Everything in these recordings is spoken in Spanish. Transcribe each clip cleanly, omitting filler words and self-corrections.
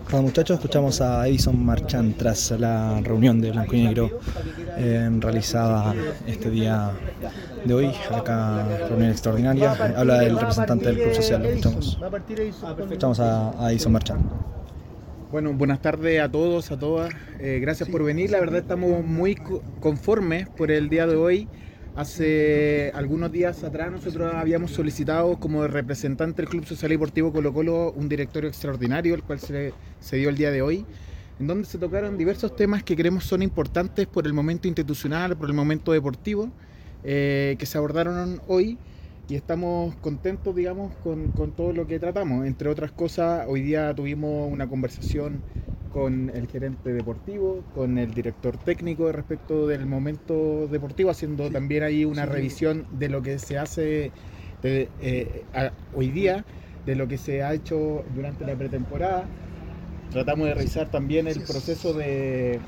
Hola muchachos, escuchamos a Edison Marchand tras la reunión de Blanco y Negro realizada este día de hoy, acá reunión extraordinaria. Habla el representante del Club Social, lo escuchamos. Escuchamos a Edison Marchand. Bueno, buenas tardes a todos, a todas. Gracias por venir. La verdad estamos muy conformes por el día de hoy. Hace algunos días atrás nosotros habíamos solicitado como representante del Club Social y Deportivo Colo-Colo un directorio extraordinario, el cual se dio el día de hoy, en donde se tocaron diversos temas que creemos son importantes por el momento institucional, por el momento deportivo, que se abordaron hoy. Y estamos contentos, digamos, con todo lo que tratamos. Entre otras cosas, hoy día tuvimos una conversación con el gerente deportivo, con el director técnico respecto del momento deportivo, haciendo también ahí una revisión de lo que se hace hoy día, de lo que se ha hecho durante la pretemporada. Tratamos de revisar también el proceso de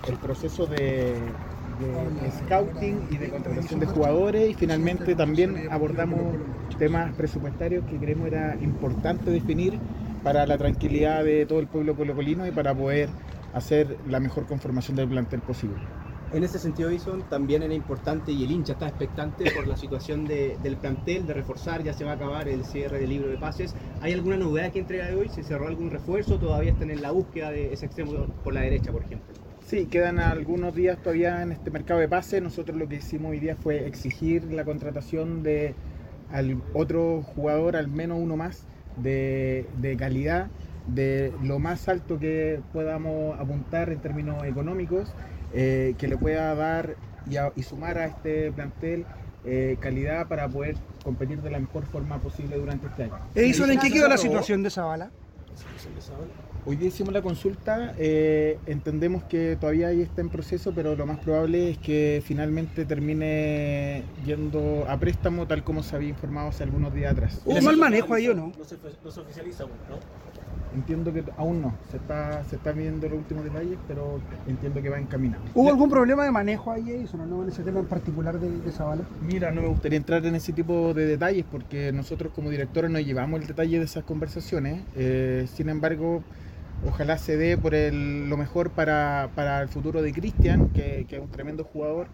scouting y de contratación de jugadores, y finalmente también abordamos temas presupuestarios que creemos era importante definir para la tranquilidad de todo el pueblo colocolino y para poder hacer la mejor conformación del plantel posible. En ese sentido, Edison, también era importante y el hincha está expectante por la situación del plantel, de reforzar. Ya se va a acabar el cierre del libro de pases. ¿Hay alguna novedad que entrega de hoy? ¿Se cerró algún refuerzo? ¿Todavía están en la búsqueda de ese extremo por la derecha, por ejemplo? Sí, quedan algunos días todavía en este mercado de pases. Nosotros lo que hicimos hoy día fue exigir la contratación de otro jugador, al menos uno más, de calidad, de lo más alto que podamos apuntar en términos económicos, que le pueda dar y sumar a este plantel calidad para poder competir de la mejor forma posible durante este año. Edison, ¿en qué quedó la situación de Zavala? Hoy día hicimos la consulta, entendemos que todavía ahí está en proceso, pero lo más probable es que finalmente termine yendo a préstamo, tal como se había informado hace algunos días atrás. ¿Hubo mal manejo ahí o no? No se oficializa aún, ¿no? Entiendo que aún no, se está viendo los últimos detalles, pero entiendo que va encaminado. ¿Hubo algún problema de manejo ahí, Edison, no, en ese tema en particular de Zavala? Mira, no me gustaría entrar en ese tipo de detalles porque nosotros como directores no llevamos el detalle de esas conversaciones. Sin embargo, ojalá se dé por lo mejor para el futuro de Cristian, que es un tremendo jugador,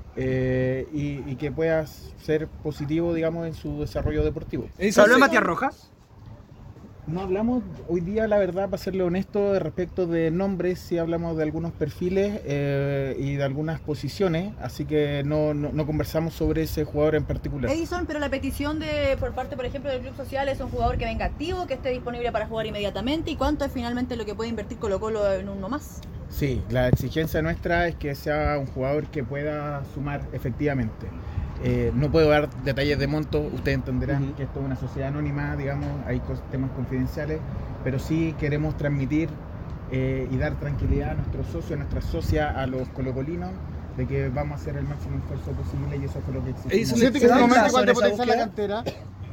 y que pueda ser positivo, digamos, en su desarrollo deportivo. ¿Se habló de Matías Rojas? No hablamos hoy día, la verdad, para serle honesto, respecto de nombres, sí hablamos de algunos perfiles y de algunas posiciones, así que no conversamos sobre ese jugador en particular. Edison, pero la petición por parte, por ejemplo, del Club Social es un jugador que venga activo, que esté disponible para jugar inmediatamente, ¿y cuánto es finalmente lo que puede invertir Colo-Colo en uno más? Sí, la exigencia nuestra es que sea un jugador que pueda sumar efectivamente. No puedo dar detalles de monto, ustedes entenderán que esto es una sociedad anónima, digamos, hay temas confidenciales, pero sí queremos transmitir y dar tranquilidad a nuestros socios, a nuestras socias, a los colocolinos, de que vamos a hacer el máximo esfuerzo posible, y eso fue lo que exigimos. ¿Siente que es el momento igual de potenciar la cantera?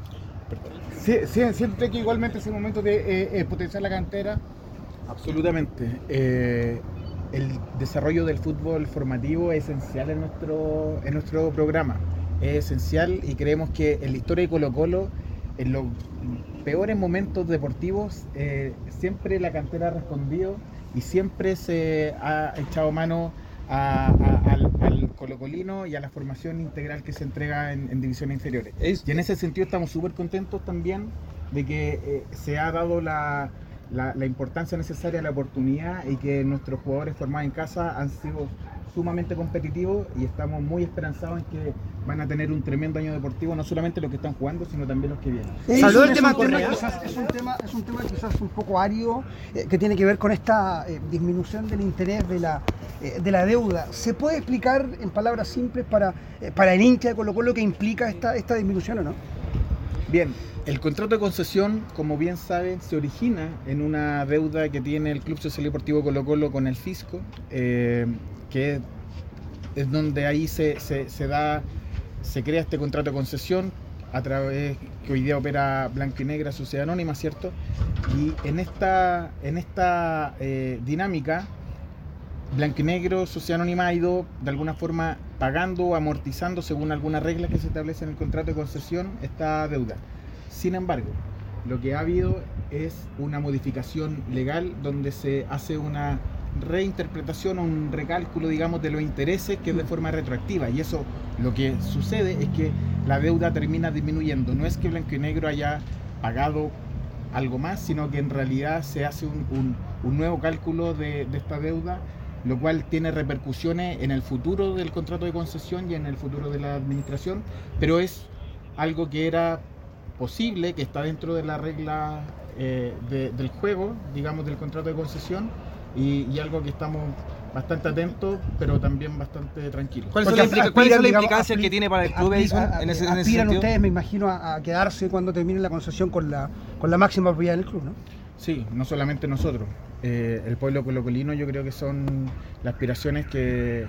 ¿Siente que igualmente es el momento de potenciar la cantera? Absolutamente. El desarrollo del fútbol formativo es esencial en nuestro programa. Es esencial, y creemos que en la historia de Colo-Colo, en los peores momentos deportivos, siempre la cantera ha respondido y siempre se ha echado mano al colocolino y a la formación integral que se entrega en divisiones inferiores. Y en ese sentido estamos súper contentos también de que se ha dado la importancia necesaria, la oportunidad, y que nuestros jugadores formados en casa han sido sumamente competitivos, y estamos muy esperanzados en que van a tener un tremendo año deportivo, no solamente los que están jugando, sino también los que vienen. Salud, el tema Correa. Es un tema quizás un poco árido, que tiene que ver con esta disminución del interés de la deuda. ¿Se puede explicar en palabras simples para el hincha de Colo-Colo qué implica esta disminución o no? Bien, el contrato de concesión, como bien saben, se origina en una deuda que tiene el Club Social y Deportivo Colo-Colo con el fisco, que es donde ahí se crea este contrato de concesión a través que hoy día opera Blanco y Negra, Sociedad Anónima, ¿cierto? Y en esta dinámica, Blanco y Negro, Sociedad Anónima, ha ido de alguna forma pagando o amortizando, según algunas reglas que se establecen en el contrato de concesión, esta deuda. Sin embargo, lo que ha habido es una modificación legal donde se hace una reinterpretación o un recálculo, digamos, de los intereses que es de forma retroactiva, y eso lo que sucede es que la deuda termina disminuyendo. No es que Blanco y Negro haya pagado algo más, sino que en realidad se hace un nuevo cálculo de esta deuda, lo cual tiene repercusiones en el futuro del contrato de concesión y en el futuro de la administración, pero es algo que era posible, que está dentro de la regla del juego, digamos, del contrato de concesión, y algo que estamos bastante atentos, pero también bastante tranquilos. ¿Cuál es la implicancia que tiene para el club, Edison, en ese aspiran ustedes, me imagino, a quedarse cuando termine la concesión con la máxima propiedad del club, ¿no? Sí, no solamente nosotros. El pueblo colocolino, yo creo que son las aspiraciones que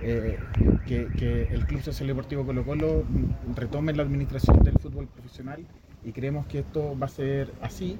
el Club Social Deportivo Colo-Colo retome la administración del fútbol profesional, y creemos que esto va a ser así.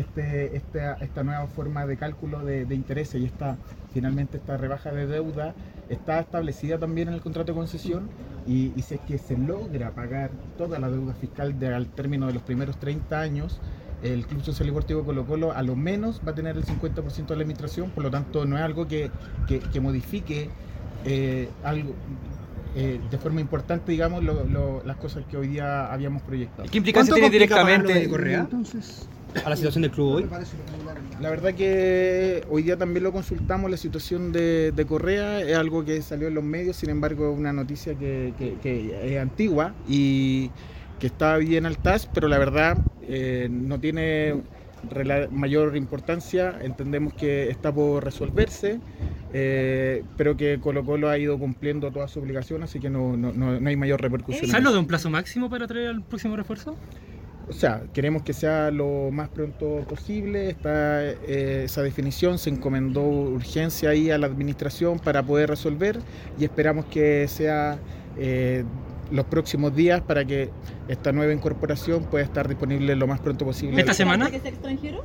Esta nueva forma de cálculo de intereses y finalmente esta rebaja de deuda está establecida también en el contrato de concesión, y si es que se logra pagar toda la deuda fiscal al término de los primeros 30 años, el Club Social Deportivo Colo-Colo a lo menos va a tener el 50% de la administración. Por lo tanto, no es algo que modifique algo de forma importante, digamos, las cosas que hoy día habíamos proyectado. ¿Qué implicancia tiene directamente de Correa? Entonces, a la situación del club hoy. La verdad que hoy día también lo consultamos, la situación de Correa es algo que salió en los medios, sin embargo es una noticia que es antigua y que está bien al TAS, pero la verdad no tiene mayor importancia. Entendemos que está por resolverse, pero que Colo-Colo ha ido cumpliendo todas sus obligaciones, así que no hay mayor repercusión. ¿Se habla de un plazo máximo para traer al próximo refuerzo? O sea, queremos que sea lo más pronto posible. Está esa definición, se encomendó urgencia ahí a la administración para poder resolver, y esperamos que sea los próximos días para que esta nueva incorporación pueda estar disponible lo más pronto posible. ¿Esta semana? ¿Que sea extranjero?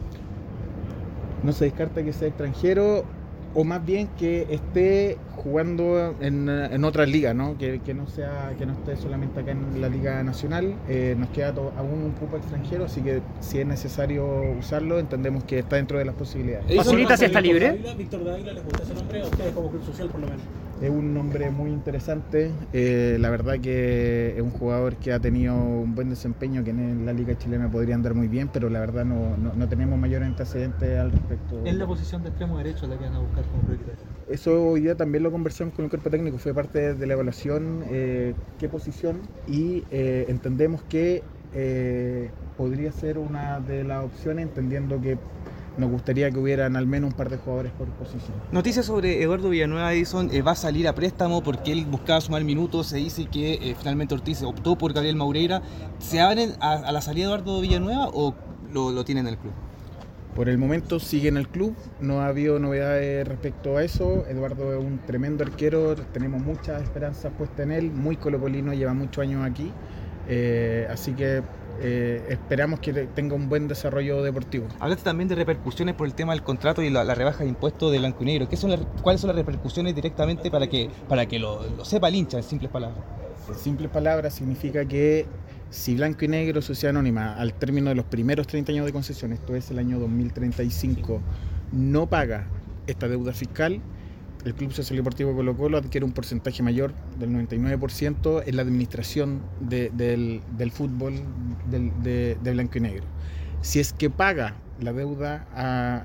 No se descarta que sea extranjero, o más bien que esté jugando en otra liga, ¿no? Que no esté solamente acá en la Liga Nacional. Nos queda aún un cupo extranjero, así que si es necesario usarlo, entendemos que está dentro de las posibilidades. ¿Facilita si está libre? ¿Víctor Dávila les gusta ese nombre a ustedes como Club Social, por lo menos? Es un nombre muy interesante, la verdad que es un jugador que ha tenido un buen desempeño, que en la Liga Chilena podría andar muy bien, pero la verdad no tenemos mayor antecedentes al respecto. ¿Es la posición de extremo derecho la que van a buscar como prioritaria? Eso hoy día también lo conversamos con el cuerpo técnico, fue parte de la evaluación, qué posición, y entendemos que podría ser una de las opciones, entendiendo que nos gustaría que hubieran al menos un par de jugadores por posición. Noticias sobre Eduardo Villanueva, Edison, va a salir a préstamo porque él buscaba sumar minutos. Se dice que finalmente Ortiz optó por Gabriel Maureira. ¿Se abren a la salida de Eduardo Villanueva o lo tienen en el club? Por el momento sigue en el club, no ha habido novedades respecto a eso. Eduardo es un tremendo arquero, tenemos muchas esperanzas puestas en él, muy colocolino, lleva muchos años aquí, así que esperamos que tenga un buen desarrollo deportivo. Hablaste también de repercusiones por el tema del contrato y la rebaja de impuestos de Blanco y Negro. ¿Cuáles son las repercusiones directamente para que lo sepa el hincha, en simples palabras? En simples palabras significa que si Blanco y Negro, Sociedad Anónima, al término de los primeros 30 años de concesión, esto es el año 2035, no paga esta deuda fiscal, el Club Social Deportivo Colo-Colo adquiere un porcentaje mayor del 99% en la administración del fútbol de Blanco y Negro. Si es que paga la deuda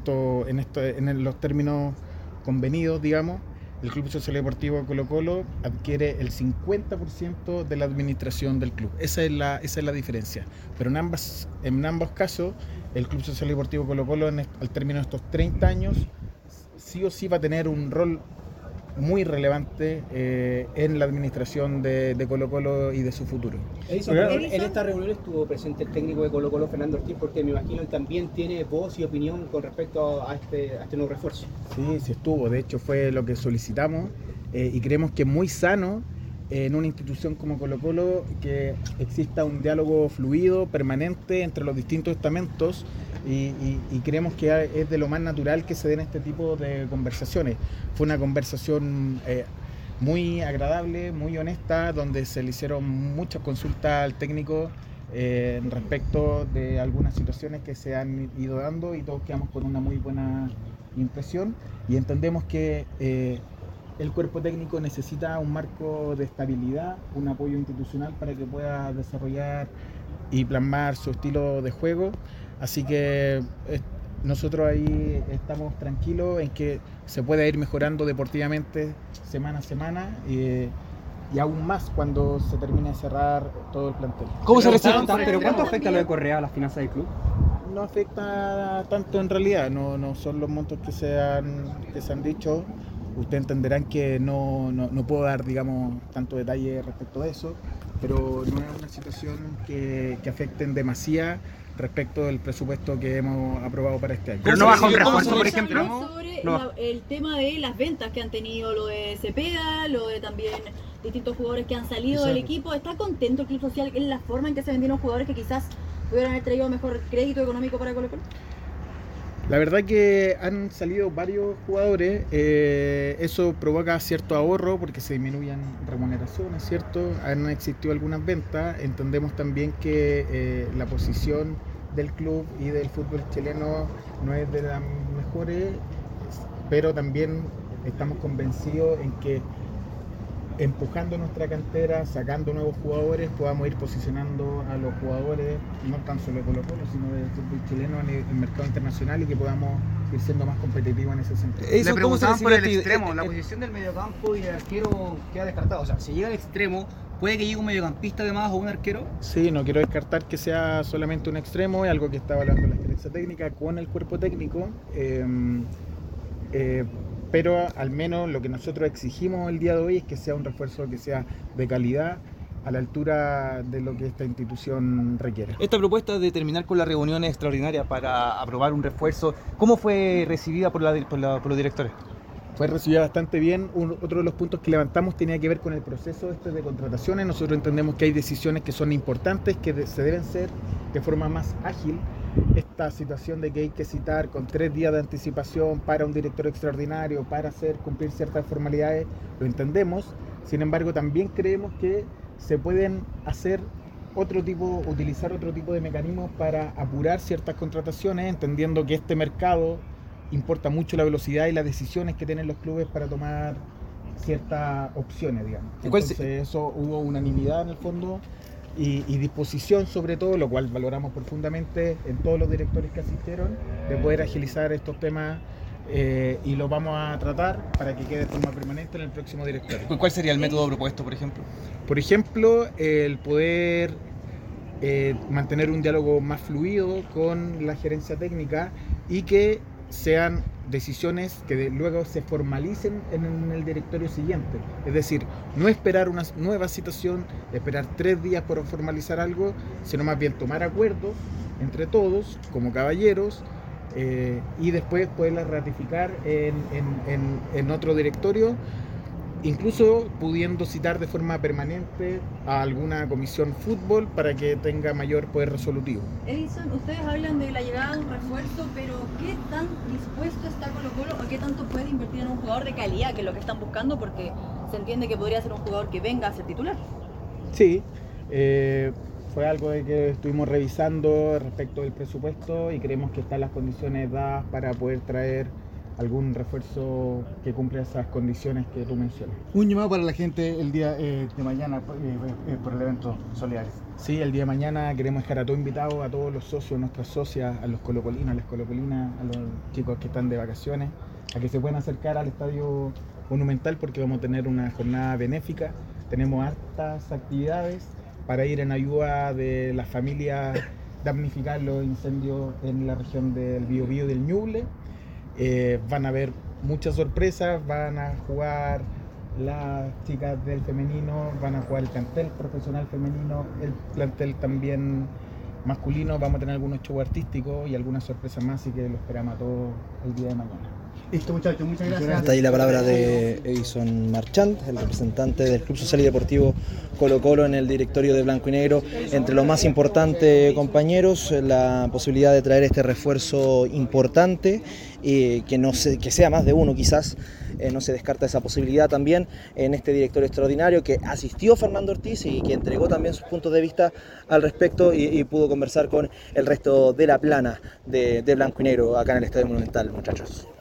en los términos convenidos, digamos, el Club Social Deportivo Colo-Colo adquiere el 50% de la administración del club. Esa es la diferencia. Pero en ambos casos, el Club Social Deportivo Colo-Colo, al término de estos 30 años, sí o sí va a tener un rol muy relevante en la administración de Colo-Colo y de su futuro. Edison, en esta reunión estuvo presente el técnico de Colo-Colo, Fernando Ortiz, porque me imagino él también tiene voz y opinión con respecto a este nuevo refuerzo. Sí estuvo, de hecho fue lo que solicitamos, y creemos que es muy sano en una institución como Colo-Colo que exista un diálogo fluido, permanente entre los distintos estamentos, y creemos que es de lo más natural que se den este tipo de conversaciones. Fue una conversación muy agradable, muy honesta, donde se le hicieron muchas consultas al técnico respecto de algunas situaciones que se han ido dando y todos quedamos con una muy buena impresión y entendemos que el cuerpo técnico necesita un marco de estabilidad, un apoyo institucional para que pueda desarrollar y plasmar su estilo de juego, así que nosotros ahí estamos tranquilos en que se pueda ir mejorando deportivamente semana a semana y aún más cuando se termine de cerrar todo el plantel. ¿Cómo se recibe? Pero ¿cuánto afecta lo de Correa a las finanzas del club? No afecta tanto en realidad, no son los montos que se han dicho. Ustedes entenderán que no puedo dar, digamos, tanto detalle respecto de eso, pero no es una situación que afecte en demasía respecto del presupuesto que hemos aprobado para este año. Pero no baja un refuerzo, por ejemplo. Sobre el tema de las ventas que han tenido, lo de Cepeda, lo de también distintos jugadores que han salido del equipo. ¿Está contento el Club Social en la forma en que se vendieron jugadores que quizás pudieran haber traído mejor crédito económico para Colo-Colo? La verdad que han salido varios jugadores, eso provoca cierto ahorro porque se disminuyen remuneraciones, ¿cierto? Han existido algunas ventas, entendemos también que la posición del club y del fútbol chileno no es de las mejores, pero también estamos convencidos en que empujando nuestra cantera, sacando nuevos jugadores, podamos ir posicionando a los jugadores, no tan solo de Colo-Colo, sino del fútbol chileno en el mercado internacional y que podamos ir siendo más competitivos en ese sentido. Le preguntaban por el extremo, la posición del mediocampo y el arquero queda descartado. O sea, si llega al extremo, ¿puede que llegue un mediocampista además o un arquero? Sí, no quiero descartar que sea solamente un extremo, es algo que está evaluando la gerencia técnica con el cuerpo técnico. Pero al menos lo que nosotros exigimos el día de hoy es que sea un refuerzo que sea de calidad, a la altura de lo que esta institución requiere. Esta propuesta de terminar con la reunión extraordinaria para aprobar un refuerzo, ¿cómo fue recibida por los directores? Fue recibida bastante bien. Otro de los puntos que levantamos tenía que ver con el proceso de contrataciones. Nosotros entendemos que hay decisiones que son importantes, que se deben ser de forma más ágil. Esta situación de que hay que citar con 3 días de anticipación para un director extraordinario, para hacer cumplir ciertas formalidades, lo entendemos. Sin embargo, también creemos que se pueden utilizar otro tipo de mecanismos para apurar ciertas contrataciones, entendiendo que este mercado importa mucho la velocidad y las decisiones que tienen los clubes para tomar ciertas opciones, digamos. Entonces eso hubo unanimidad en el fondo y disposición sobre todo, lo cual valoramos profundamente en todos los directores que asistieron, de poder agilizar estos temas y lo vamos a tratar para que quede de forma permanente en el próximo directorio. ¿Cuál sería el método propuesto, por ejemplo? Por ejemplo, el poder mantener un diálogo más fluido con la gerencia técnica y que sean decisiones que luego se formalicen en el directorio siguiente. Es decir, no esperar una nueva citación, esperar 3 días por formalizar algo, sino más bien tomar acuerdos entre todos, como caballeros, y después poderlas ratificar en otro directorio, incluso pudiendo citar de forma permanente a alguna comisión fútbol para que tenga mayor poder resolutivo. Edison, ustedes hablan de la llegada de un refuerzo, pero ¿qué tan dispuesto está Colo-Colo o qué tanto puede invertir en un jugador de calidad, que es lo que están buscando? Porque se entiende que podría ser un jugador que venga a ser titular. Sí, fue algo de que estuvimos revisando respecto del presupuesto y creemos que están las condiciones dadas para poder traer algún refuerzo que cumpla esas condiciones que tú mencionas. Un llamado para la gente el día de mañana por el evento solidario. Sí, el día de mañana queremos dejar a todos invitados, a todos los socios, nuestras socias, a los colocolinos, a las colocolinas, a los chicos que están de vacaciones, a que se puedan acercar al Estadio Monumental porque vamos a tener una jornada benéfica. Tenemos hartas actividades para ir en ayuda de las familias damnificadas los incendios en la región del Biobío y del Ñuble. Van a haber muchas sorpresas, van a jugar las chicas del femenino, van a jugar el plantel profesional femenino, el plantel también masculino, vamos a tener algunos shows artísticos y algunas sorpresas más, así que lo esperamos a todos el día de mañana. Listo, muchachos, muchas gracias. Hasta ahí la palabra de Edison Marchand, el representante del Club Social y Deportivo Colo-Colo en el directorio de Blanco y Negro. Entre lo más importante, compañeros, la posibilidad de traer este refuerzo importante, que sea más de uno quizás, no se descarta esa posibilidad también en este directorio extraordinario que asistió Fernando Ortiz y que entregó también sus puntos de vista al respecto y pudo conversar con el resto de la plana de Blanco y Negro acá en el Estadio Monumental, muchachos.